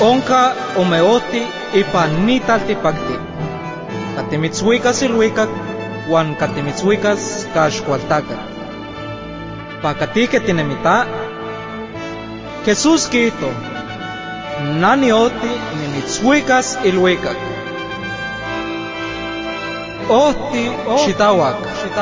Onka omeoti ipan nitaltipakti. Katimitzhuikas iluikak, wan katimitzhuikas kaxkualtakak. Pakatike tinemita, Jesús quito, nanioti nimitzhuikas iluikak. Ohti xitawak.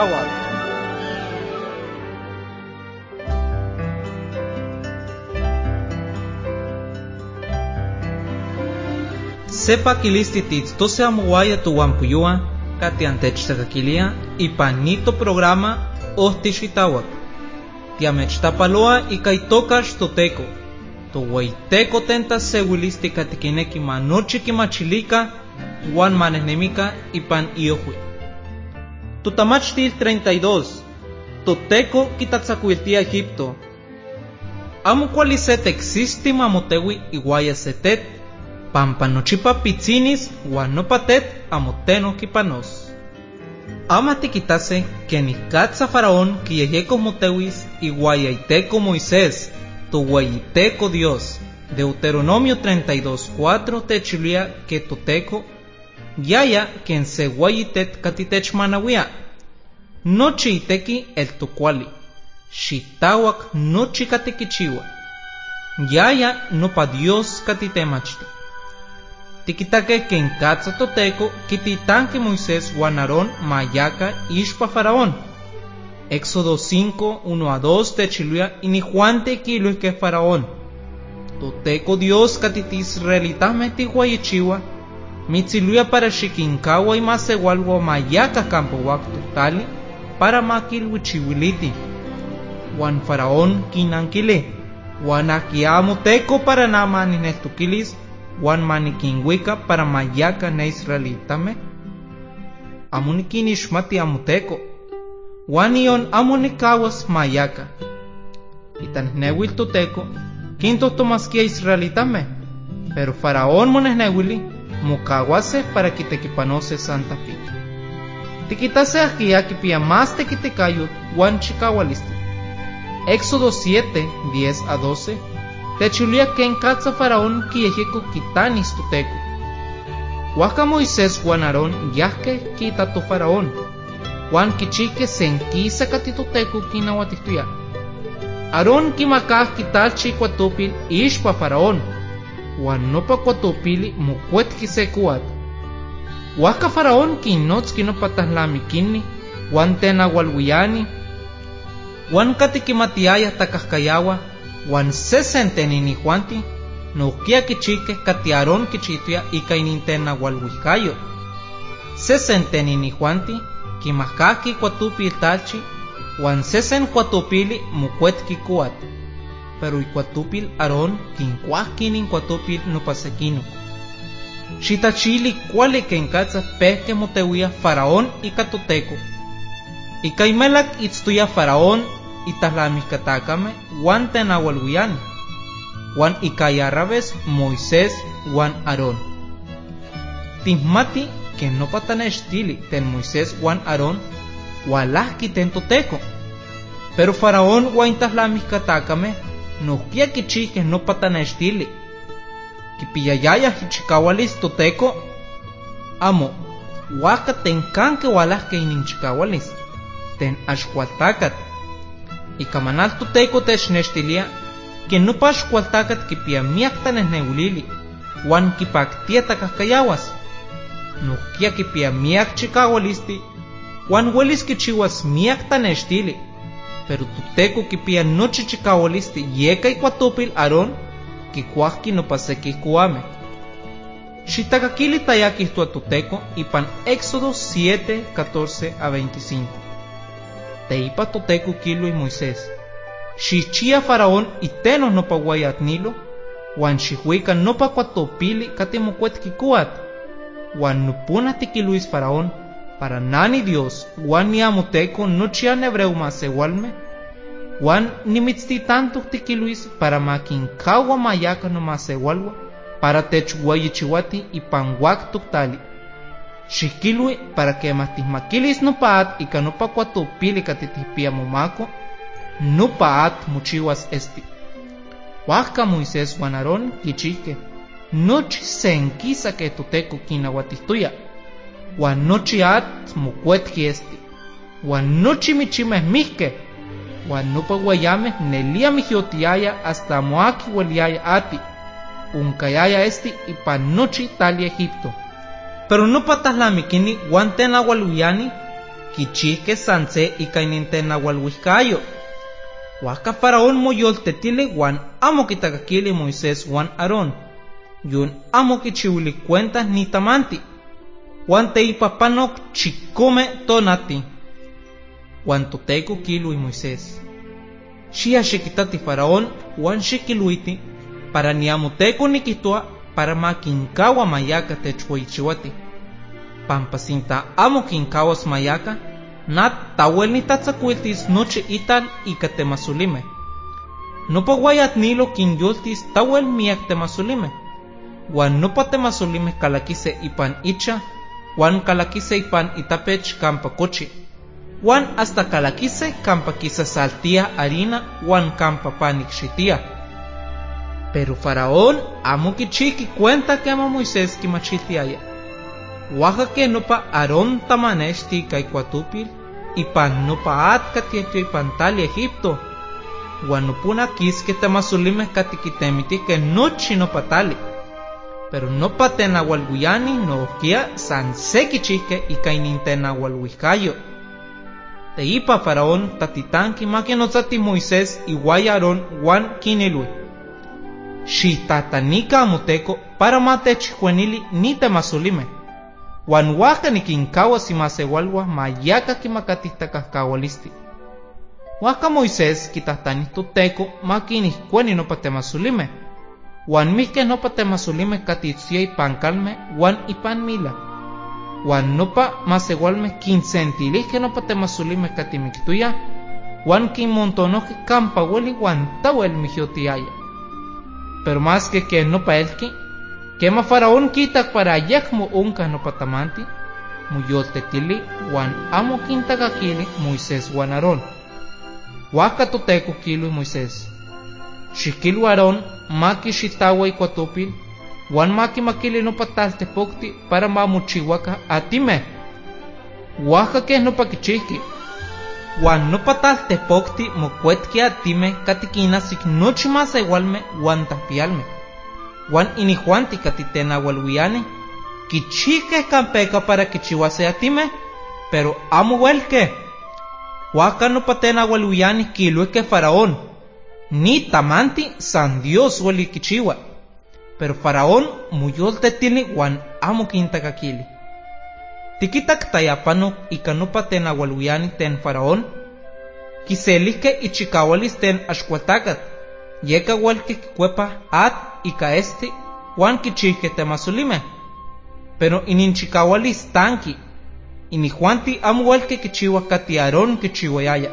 Sepa kilistititz tose amuaya tu wampuyua, katiantechtakilia, ipanito programa ohti xitawak. Tiamechtapaloa ikaitokax toteko. Towaiteko tenta sewilisti katikineki manochi kimachilika, wan manehnemika ipan iohui. Tutamachtil 32. Toteko kitatzakuiltia Egipto. Amo kualiset existi mamotewi iguaya setet, pampa nochipa pitzinis wan nopatet amoteno kipanos. Ama tikitase que nikatza faraón kiyeyeko motewis iguaya iteko Moisés, tohueyiteco Dios. Deuteronomio 32:4 techilia que toteko yaya quien se guayitet katitech manawia. Nochi iteki el tokuali. Xitawak nochi katikichiwa. Yaya no pa Dios katitemachti. Tikitake que en katza toteko kititanke Moisés wan Aarón mayaka ishpa faraón. Éxodo 5:1-2 techilia inijuante kilo que faraón. Toteko Dios katiti israelitame tihuayichiwa, mitziluya para xikinkawa y masewalwa mayaka campo waktutali para makilwichiwiliti. Wan faraón kinankile, wan akiamo teko para namanineltukilis, wan manikinwika para mayaka ne israelitame. Amunikinishmati amuteko, wan ion amunikawas mayaka. Itanehnewil toteko, quinto tomasquia israelitame, pero faraón monehnewili mukawase para kitekipanose Santa Fe. Tikitase akia kipia más tekitekayo wan chikawalisti. Éxodo 7:10-12 techulia que en katza faraón kiyejeko kitanis toteko. Waka Moisés wan Aarón yahke kitato faraón, wan kichike senkisa katitoteko kinawatihtuya. Aarón kimakah kitalchi kuatopil ishpa faraón, wan nopa kuatopili mukuetki se kuat. Waka faraón kinotski nopa tahlamikini, wan tenawalwiani, wan katikimatiaya takahkayawa, wan sesentenini juanti, nohkia kichike kati Aarón kichituya ika inintenawalwihkayo. Sesentenini juanti, kimakahki kuatopil talchi, wan sesen kuatopili mukuetki kuat, pero ikuatopil Aarón kinkuahki nin kuatopil nopasekino. Xitachili kuali kenkatza pehke motewia faraón ika toteko. Ika imelak itztuya faraón itahlamihkatakame wan tenawalwiani, wan ika yarabes Moisés wan Aarón. Tihmati que no patanextili ten Moisés wan Aarón walahki ten toteko, pero faraón wan tahlamihkatakame nohkia kichihke no patanextili. Kipiyayaya hichikawalis toteko, amo, waka tenkanke walahke ininchikawalis, ten axkualtakat. Ikamanal toteko technextilia que no pa axkualtakat kipiya miak tanehnewilili, wan kipaktia takahkayawas. Nohkia kipiya miak chikawalisti, wan welis kichiwas miak tanextili, pero toteko kipiya nochi chikawalisti yeka ikuatopil Aarón kikuahki nopaseki kuame. Xitakakili tayakihtua toteko ipan Éxodo 7:14-25. Teipa toteko kilui Moisés, xichia faraón itenos nopa wayatnilo, wan xihuika nopa kuatopili katimokuetki kuat, wan nopuna tikiluis faraón, para nani Dios wan niamoteko nochian hebreu masewalme, wan nimitztitantok tikiluis para makinkawa mayaka no masewalwa, para techwayichiwati ipan wak toktali. Xikilui para que matihmakilis nopaat ika nopa kuatopili katitihpia momako, nopaat mochiwas esti. Wahka Moisés wan Aarón kichihke, nochi senquisa que toteco quinahuatihtoya, huan nochi at mocuetqui esti, huan nochi michimeh mihque, huan nopa guayameh nelia mihiotiaya hasta moaki hueliaya ati, uncayaya esti ipan nochi tali Egipto. Pero nopa tahlamikini huan tenahualuiani kichihque san se ika inintenahualuihcayo. Huaca Faraón moyoltetili huan amo kitakakili Moisés huan Aarón, yun amo kichiuili cuentas ni tamanti, huan teipapanok chicome tonati. Huan toteco kilui Moisés: xia xiquitati Faraón huan xiquiluiti para niamoteco nikihtoa para maquincaua mayaca techueichiuati. Pampa sinta amo quincahuas mayaca, nat tauel nitatzacuiltis nochi itan ika temasulimeh. Nopa guayatnilo quinyoltis tauel miak temasulimeh, huan nopa temasulimeh calaquise ipan icha, huan calaquise ipan itapech campa cochi, huan hasta calaquise campa quisasaltia harina huan campa panicxitia. Pero Faraón amo kichihqui cuenta quema Moisés quimachiltiaya. Huaca que nopa Aarón tamanexti ika ikuatupil ipan nopa at katietio ipan tali Egipto, huan nopuna quisque temasulimeh katiquitemitiqueh nochi nopa tali. Pero nopa tenahualhuiani nohquia san se kichihque ika inintenahualuihcayo. Teipa Faraón tatitanqui maquinotzati Moisés iuaya Aarón huan quinilui: xitahtanica amoteco para matechjuenili ni temasulimeh, huan huaca niquincauas imaseualuah mayaca quimacatihtakahcaualisti. Huaca Moisés quitahtani toteco maquinihcueni nopa temasulimeh, huan mihque nopa temasulimeh catitzia ipan calmeh huan ipan mila. Huan nopa maseualmeh quinsentilihque nopa temasulimeh catimictoya, huan quinmontonohque campa ueli huan tauel mihiotiaya. Pero más que nopa elqui, quema Faraón quitac para ayacmo onca nopa tamanti, moyoltetili huan amo quintakakili Moisés huan Aarón. Huaca toteco kilui Moisés: xiquilui Aarón maquixitaua ikuatopil, huan maquimaquili nopa taltepocti para mamochihuaca atimeh. Huaca que nopa kichihqui, huan nopa taltepocti mocuetqui atimeh catiquinasic nochi maseualmeh huan tahpialmeh, huan inihuanti catitenahualuiani kichihqueh campeca para kichihuase atimeh, pero amo huelque. Huaca nopa tenahualuiani quiluihque Faraón: ni tamanti san Dios hueli kichiua. Pero Faraón moyoltetili huan amo quintakakili. Tiquitac tayapanok ika nopa tenahualuiani ten Faraón quiselihque ichicaualis ten axcualtacat, yeca huelque quicuepah at ika esti huan kichihque temasulimeh. Pero ininchicaualis tanqui, inihuanti amo huelque kichiua cati Aarón kichiuayaya.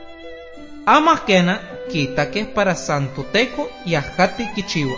Amah quena quitaque para san toteco yahjati kichiua.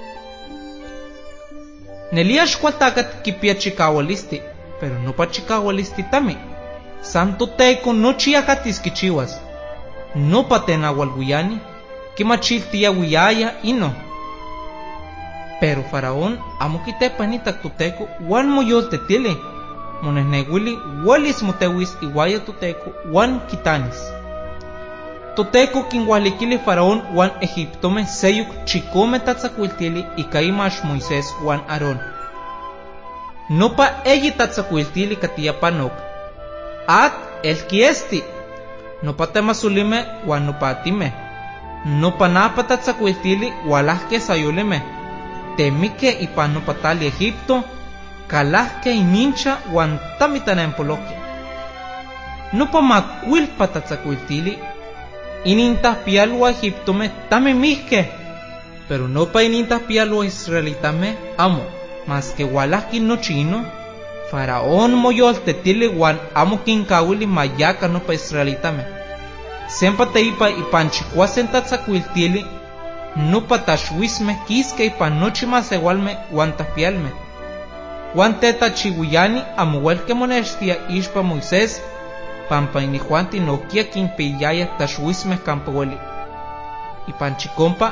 Nelia axcualtacat quipia chicaualisti, pero nopa chicaualisti tami. San toteco nochi yahatis kichiuas. Nopa tenahualuiani quimachiltia uiaya ino. Pero Faraón amo quitepanitac toteco huan moyoltetili, monehnehuili huelis moteuis iuaya toteco huan quitanis. Toteco quinhualiquili Faraón huan Egiptomeh seyuc chicome tatzacuiltili ika imax Moisés huan Aarón. Nopa eyi tatzacuiltili catiyapanok: at elqui esti, nopa temasulimeh huan nopa atimeh. Nopa napa tatzacuiltili hualahque sayolimeh, temique ipan nopa tali Egipto, calahque inincha huan tamitanempolohque. Nopa macuilpa tatzacuiltili inintahpialua Egiptomeh tamimihque, pero nopa inintahpialua israelitameh amo, mas que hualahqui nochino, Faraón moyoltetili huan amo quincauili mayaca nopa israelitameh. Sempa teipa ipan chicuasen tatzacuiltili, nopa taxuismeh quisque ipan nochi maseualmeh huan tahpialmeh. Huan tetachiuiani amo huelque monextia ixpa Moisés, pampa inihuanti nohquia quinpiyaya taxuismeh campa ueli. Ipan chicompa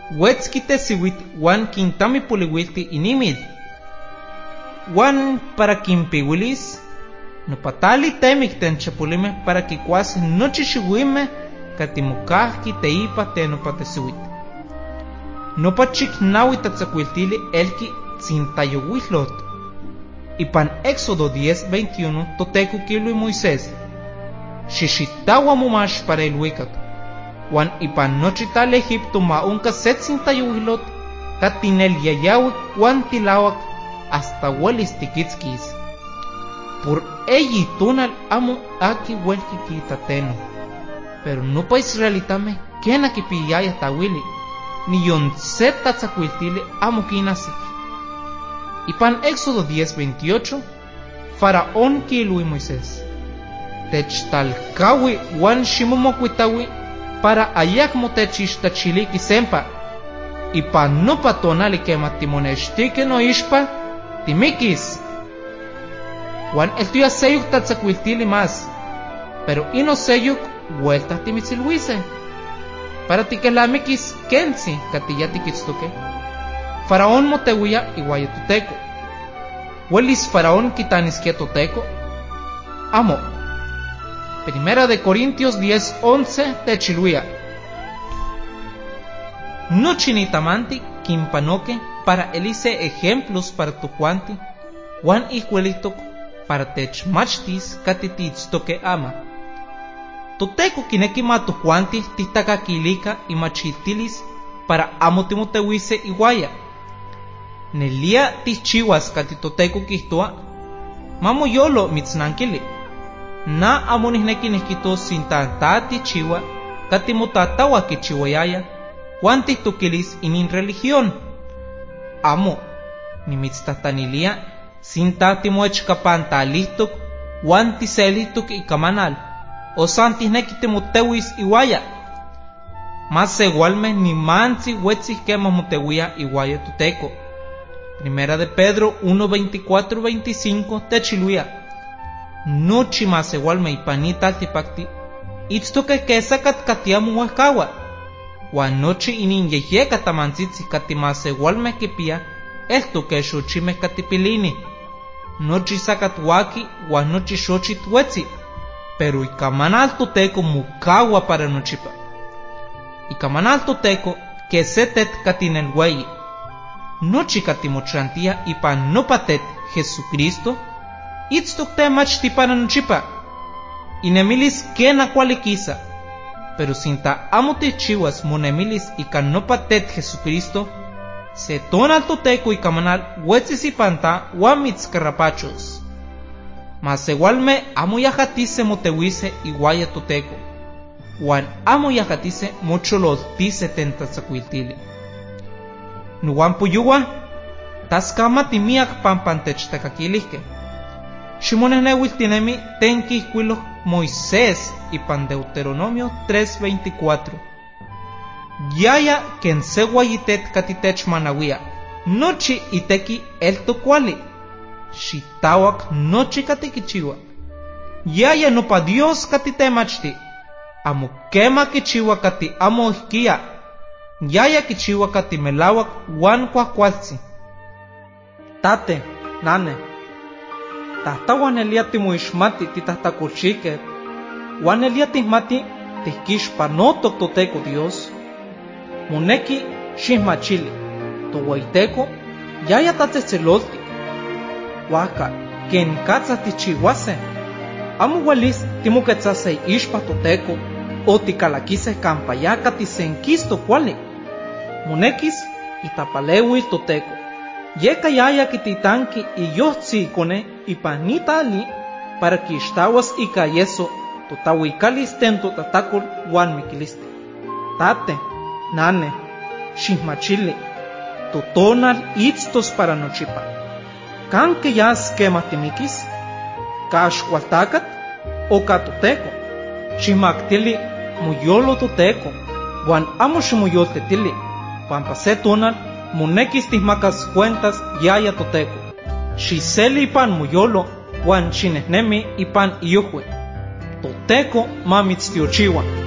Huetzki tesiwit wan quintamipoliuilti inimil. Wan para quimpiwilis, nopatali temik tenchapolime para kikuas nochi xiuimeh katimokahki teipa tenopatesiwit. Nopachik nawi tatzakuiltili elki tzintayowilot. Ipan Éxodo 10:21 Toteco kilui Moisés: xixitawa momax para ilhuicac, wan ipan nochi tali Egipto ma onca se tzintayowilot katinelyayawik wan tilawak hasta huelis tikitzkis. Por eyi tonal amo aki huelki kitateno, pero nopa israelitame ken akipiyaya tawili, niyon se tatzakuiltili amo kinasik. Ipan Éxodo 10:28 Faraón kilui Moisés: techtalkawi wan ximomokuitawi para ayakmo techixtachiliki sempa. Ipan nopa tonali kema timonextiki noixpa timikis. Wan eltuya seyuk tatzakuiltili más, pero ino seyuk vuelta timitzilhuise para tikelamiquis kensi katilla tikitztoque. Faraón moteuia iguaya Toteco. Huelis Faraón quitanisquia Toteco? Amo. Primera de Corintios 10:11 techiluia: no chinitamanti quimpanoque para elise ejemplos para tocuanti, wan icuelitoc para techmachtis catititztoque ama. Toteco kineki matocuanti tihtakakilika y machitilis para amo timoteuise iguaya. Nelia tichiwas kati Toteco kihtoa: mamoyolo mitznankili. Na amo nihneki nihkito sintanta tichiwa kati motatawa kichiwayaya wan tihtokilis inin religión. Amo nimitztahtanilia sinta timoechkapantalihtok wan tiselihtok ikamanal, o san tihneki timoteuis iguaya. Mas segualme nimantzi huetzih kema moteuia iguaya Toteco. Primera de Pedro 1:24-25 techiluia: nochi mas segualme ipanita altipakti itztoque kesakat katiamu huehkawa, wan nochi inin yeyeka tamantzitzi kati mas segualme kipia eltoque xochimeh katipilini. Nochi sakat waki wan nochi xochit huetzi, pero ikamanal Toteco mukawa para nochipa. Ikamanal Toteco kesetet katinelhueyi. Nochi katimochantia ipan nopatet Jesucristo itztok temachti para nochipa. Inemilis kena kuali kisa, pero sinta amo tichiwas monemilis ikan nopatet Jesucristo, se tonal Toteco ikamanal huetzis ipanta wan mitzkarrapachos. Mas igualme amo yajatise moteuise iguaya Toteco, wan amo yajatise mochololtise tentatzakuiltili. Nuwan puyuwa taskama timiak pampantechtakakilihke. Ximonehnehuiltinemi tenkihkuiloh Moisés ipan Deuteronomio 3:24. Yaya ken se guayitet katitechmanawia, nochi iteki eltokuali, xitawak nochi katikichiwa. Yaya nopa Dios katitemachti, amo kema kichiwa kati amo ihkia. Yaya kichiwa kati melawak wan kuahkualtzi. Tate, nane, tahtawan elia timoixmati titahtakolxiket, wan elia tihmati tihkixpanotok Toteco Dios. Moneki xihmachili, towueyiteco yaya tatzehtzeloltik. Huaca ken katza tichiuase, amo uelis timoquetzase ixpa Toteco o ticalaquise campa ya catisenquisto kuali. Monekis itapaleuil Toteco. Yeka yaya kititanki iyohtzi ikone ipan nitali para quixtawas ika yeso totahuicalis tento tatakol wan mikiliste. Tate, nane, xihmachili, totonal itztos para nochipa. Kanke yas kema timikis, kaxkualtakat o ka Toteco. Xihmaktili moyolo Toteco, wan amo ximoyoltetili, pampa se tonal monekis tihmakas cuentas yaya Toteco. Xiseli ipan moyolo wan xinehnemi ipan iyojue. Toteco mamitztiochiwa.